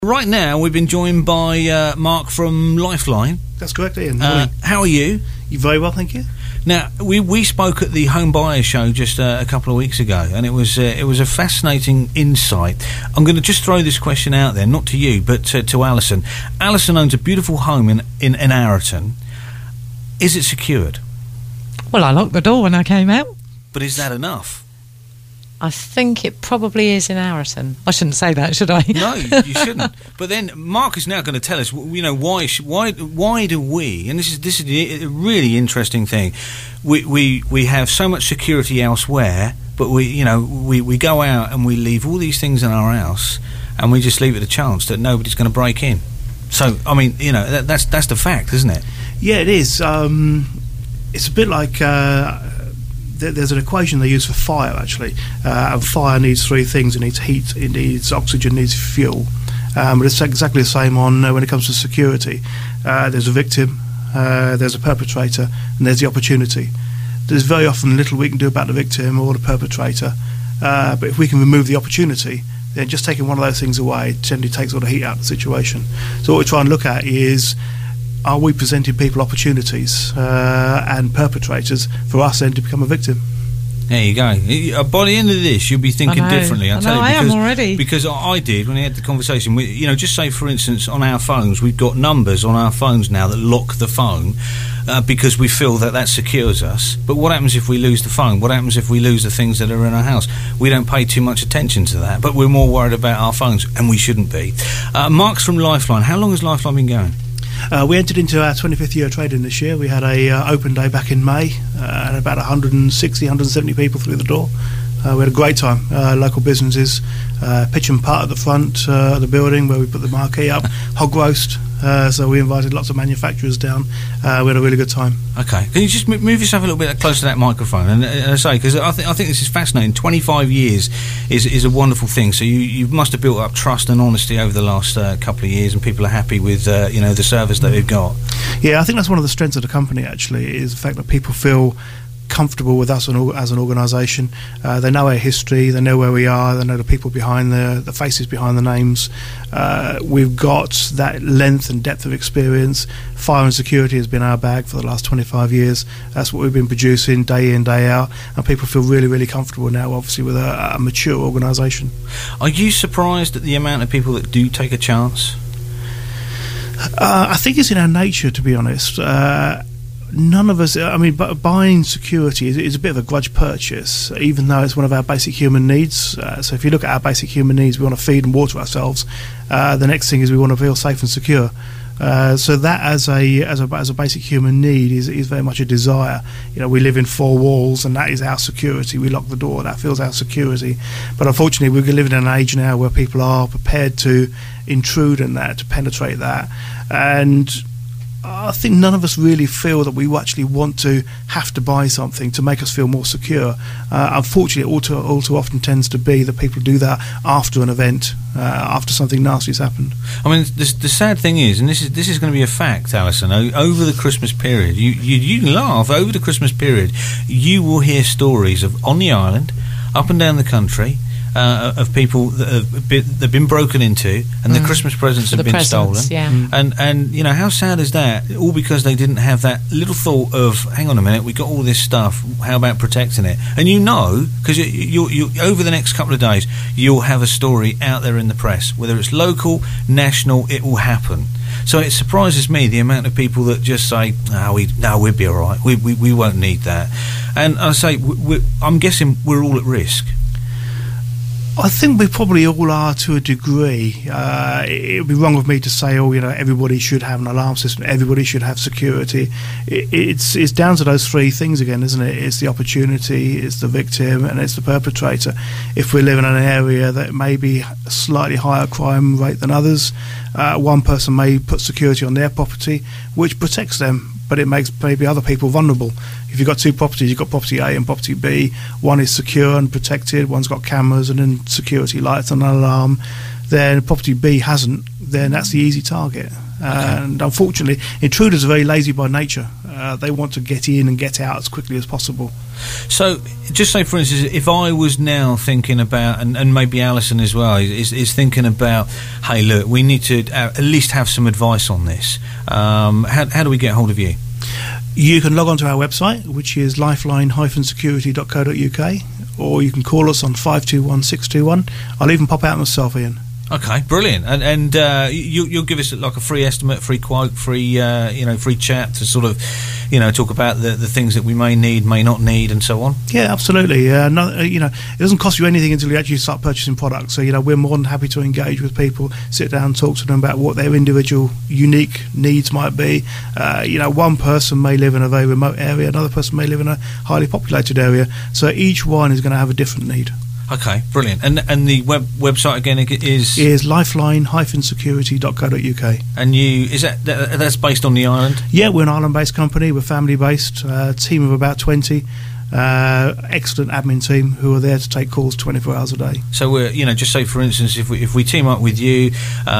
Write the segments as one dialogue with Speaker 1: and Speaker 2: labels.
Speaker 1: Right now, we've been joined by Mark from Lifeline.
Speaker 2: That's correct, Ian.
Speaker 1: How are you?
Speaker 2: You very well, thank you.
Speaker 1: Now, we spoke at the Home Buyer Show just a couple of weeks ago, and it was a fascinating insight. I'm going to just throw this question out there, not to you, but to Alison. Alison owns a beautiful home in Arreton. Is it secured?
Speaker 3: Well, I locked the door when I came out.
Speaker 1: But is that enough?
Speaker 3: I think it probably is in Arreton. I shouldn't say that, should I?
Speaker 1: No, you shouldn't. But then Mark is now going to tell us, why do we? And this is a really interesting thing. We have so much security elsewhere, but we go out and we leave all these things in our house, and we just leave it a chance that nobody's going to break in. So I mean, that's the fact, isn't it?
Speaker 2: Yeah, it is. It's a bit like. There's an equation they use for fire, actually. And fire needs three things. It needs heat, it needs oxygen, it needs fuel. But it's exactly the same when it comes to security. There's a victim, there's a perpetrator, and there's the opportunity. There's very often little we can do about the victim or the perpetrator. But if we can remove the opportunity, then just taking one of those things away generally takes all the heat out of the situation. So what we try and look at is, are we presenting people opportunities and perpetrators for us then to become a victim?
Speaker 1: There you go. By the end of this, you'll be thinking differently.
Speaker 3: I am already.
Speaker 1: Because I did when we had the conversation. Just say, for instance, on our phones, we've got numbers on our phones now that lock the phone because we feel that secures us. But what happens if we lose the phone? What happens if we lose the things that are in our house? We don't pay too much attention to that, but we're more worried about our phones, and we shouldn't be. Mark's from Lifeline. How long has Lifeline been going?
Speaker 2: We entered into our 25th year of trading this year. We had a open day back in May, and about 160, 170 people through the door. We had a great time. Local businesses, pitch and putt at the front of the building where we put the marquee up, hog roast. So we invited lots of manufacturers down. We had a really good time.
Speaker 1: Okay, can you just move yourself a little bit closer to that microphone? And I say, because I think this is fascinating. 25 years is a wonderful thing. So you must have built up trust and honesty over the last couple of years, and people are happy with the service that they've got.
Speaker 2: Yeah, I think that's one of the strengths of the company. Actually, is the fact that people feel comfortable with us as an organisation. They know our history, they know where we are, they know the people behind the faces behind the names. We've got that length and depth of experience. Fire and security has been our bag for the last 25 years. That's what we've been producing day in, day out, and people feel really, really comfortable now, obviously, with a mature organisation. Are
Speaker 1: you surprised at the amount of people that do take a chance?
Speaker 2: I think it's in our nature, to be honest. None of us, buying security is a bit of a grudge purchase, even though it's one of our basic human needs. So if you look at our basic human needs, we want to feed and water ourselves. The next thing is we want to feel safe and secure. So that as a basic human need is very much a desire. We live in four walls, and that is our security. We lock the door, that feels our security. But unfortunately, we're living in an age now where people are prepared to intrude in that, to penetrate that, and I think none of us really feel that we actually want to have to buy something to make us feel more secure. Unfortunately, it all too often tends to be that people do that after an event, after something nasty's happened.
Speaker 1: I mean, the sad thing is, and this is going to be a fact, Alison, over the Christmas period, you can laugh, over the Christmas period, you will hear stories of on the island, up and down the country, of people that have been broken into, and the Christmas presents have been stolen.
Speaker 3: Yeah.
Speaker 1: And how sad is that? All because they didn't have that little thought of, hang on a minute, we got all this stuff, how about protecting it? And because you over the next couple of days, you'll have a story out there in the press, whether it's local, national, it will happen. So it surprises me the amount of people that just say, we'd be all right, we won't need that. And I say, I'm guessing we're all at risk.
Speaker 2: I think we probably all are to a degree. It would be wrong of me to say, everybody should have an alarm system, everybody should have security. It's down to those three things again, isn't it? It's the opportunity, it's the victim, and it's the perpetrator. If we live in an area that may be a slightly higher crime rate than others, one person may put security on their property, which protects them, but it makes maybe other people vulnerable. If you've got two properties, you've got property A and property B. One is secure and protected, one's got cameras and then security lights and an alarm. then property B hasn't, then that's the easy target. And unfortunately, intruders are very lazy by nature. They want to get in and get out as quickly as possible.
Speaker 1: So, just say, for instance, if I was now thinking about, and maybe Alison as well, is thinking about, hey, look, we need to at least have some advice on this. How do we get hold of you?
Speaker 2: You can log on to our website, which is lifeline-security.co.uk, or you can call us on 521 621. I'll even pop out myself, Ian.
Speaker 1: Okay, brilliant. And you'll give us like a free estimate, free quote, free free chat to sort of, talk about the things that we may need, may not need, and so on.
Speaker 2: Yeah, absolutely. It doesn't cost you anything until you actually start purchasing products. So we're more than happy to engage with people, sit down, talk to them about what their individual, unique needs might be. One person may live in a very remote area, another person may live in a highly populated area. So each one is going to have a different need.
Speaker 1: Okay, brilliant. And the website again is
Speaker 2: lifeline-security.co.uk.
Speaker 1: And that's based on the island?
Speaker 2: Yeah, we're an island-based company. We're family-based, team of about 20. Excellent admin team who are there to take calls 24 hours a day. So
Speaker 1: we're, just say for instance, if we team up with you,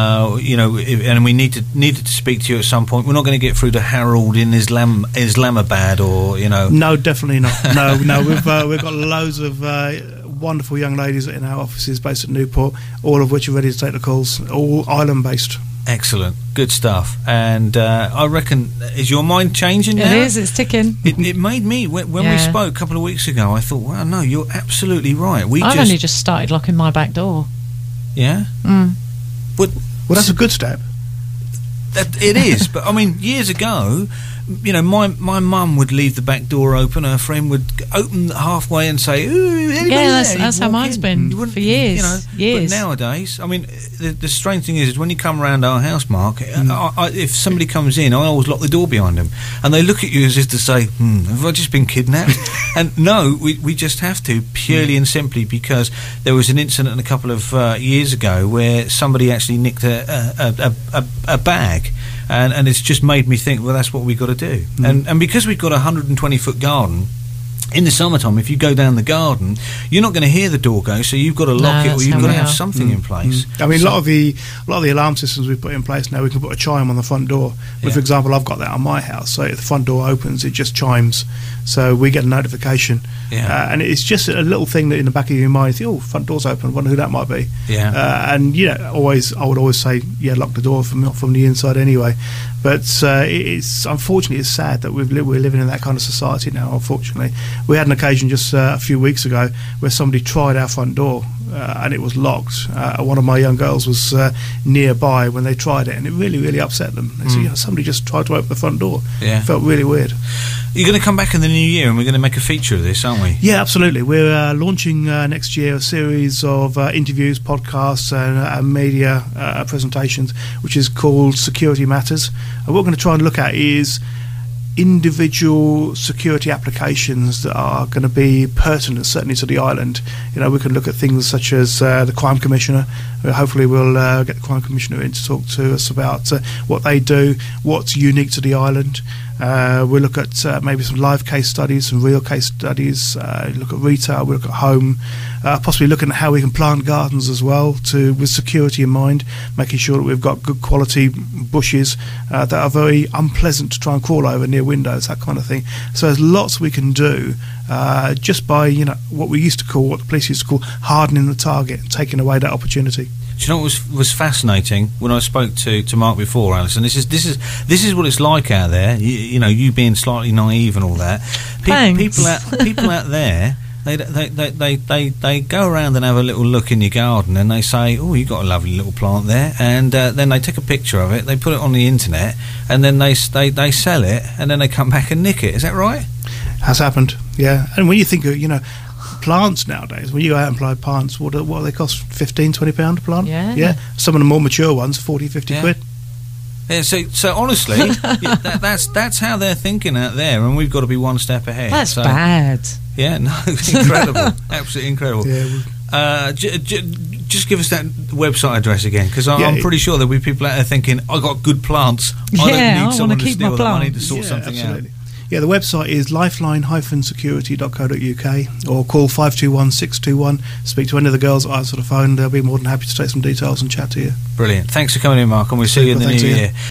Speaker 1: and we needed to speak to you at some point, we're not going to get through to Harold in Islamabad, or
Speaker 2: No, definitely not. No, we've got loads of wonderful young ladies in our offices based at Newport, all of which are ready to take the calls, all island-based.
Speaker 1: Excellent, good stuff. And I reckon, is your mind changing now?
Speaker 3: It is, it's ticking.
Speaker 1: It made me, when we spoke a couple of weeks ago, I thought, well, no, you're absolutely right.
Speaker 3: I've only just started locking my back door.
Speaker 1: Yeah?
Speaker 2: Well, that's a good step.
Speaker 1: It is, but I mean, years ago, my mum would leave the back door open. Her friend would open halfway and say, "Ooh,
Speaker 3: that's how mine's been for years.
Speaker 1: But nowadays, I mean, the strange thing is when you come around our house, Mark, if somebody comes in, I always lock the door behind them, and they look at you as if to say, "Have I just been kidnapped?" And no, we just have to, purely and simply because there was an incident a couple of years ago where somebody actually nicked a bag. And it's just made me think, well, that's what we've got to do. And because we've got a 120-foot garden, in the summertime, if you go down the garden, you're not going to hear the door go, so you've got to lock it, or you've got to have something in place.
Speaker 2: I mean, a lot of the alarm systems we've put in place now, we can put a chime on the front door. For example, I've got that on my house, so if the front door opens, it just chimes, so we get a notification. And it's just a little thing that in the back of your mind, you think, oh, front door's open, I wonder who that might be. I would always say, lock the door from the inside anyway. But it's unfortunately, it's sad that we're living in that kind of society now, unfortunately. We had an occasion just a few weeks ago where somebody tried our front door and it was locked. One of my young girls was nearby when they tried it, and it really, really upset them. They said, somebody just tried to open the front door. It felt really weird.
Speaker 1: You're going to come back in the new year and we're going to make a feature of this, aren't we? Yeah,
Speaker 2: absolutely. We're launching next year a series of interviews, podcasts and media presentations, which is called Security Matters. And what we're going to try and look at is individual security applications that are going to be pertinent, certainly to the island. We can look at things such as the Crime Commissioner. Hopefully we'll get the Crime Commissioner in to talk to us about what they do, what's unique to the island. We'll look at maybe some live case studies, some real case studies, look at retail, we'll look at home, possibly looking at how we can plant gardens as well, with security in mind, making sure that we've got good quality bushes that are very unpleasant to try and crawl over near windows, that kind of thing. So there's lots we can do just by what the police used to call hardening the target and taking away that opportunity.
Speaker 1: Do you know what was fascinating when I spoke to Mark before, Alison? This is what it's like out there. You being slightly naive and all that. People out there, they go around and have a little look in your garden, and they say, "Oh, you got a lovely little plant there," and then they take a picture of it, they put it on the internet, and then they sell it, and then they come back and nick it. Is that right?
Speaker 2: Has happened, yeah. And when you think of plants nowadays, when you go out and buy plants, what do they cost? £15-20 a plant?
Speaker 3: Yeah.
Speaker 2: Some of the more mature ones, 40-50 quid.
Speaker 1: Yeah, so honestly, that's how they're thinking out there, and we've got to be one step ahead.
Speaker 3: That's bad.
Speaker 1: Yeah, no, incredible, absolutely incredible. Yeah. Just give us that website address again, because I'm pretty sure there'll be people out there thinking, I got good plants. I don't need someone to steal them. I need to sort something out.
Speaker 2: Yeah, the website is lifeline-security.co.uk, or call 521 621. Speak to any of the girls that answer the phone. They'll be more than happy to take some details and chat to you.
Speaker 1: Brilliant. Thanks for coming in, Mark, and we'll see you in the
Speaker 2: Thanks,
Speaker 1: new
Speaker 2: Ian.
Speaker 1: year.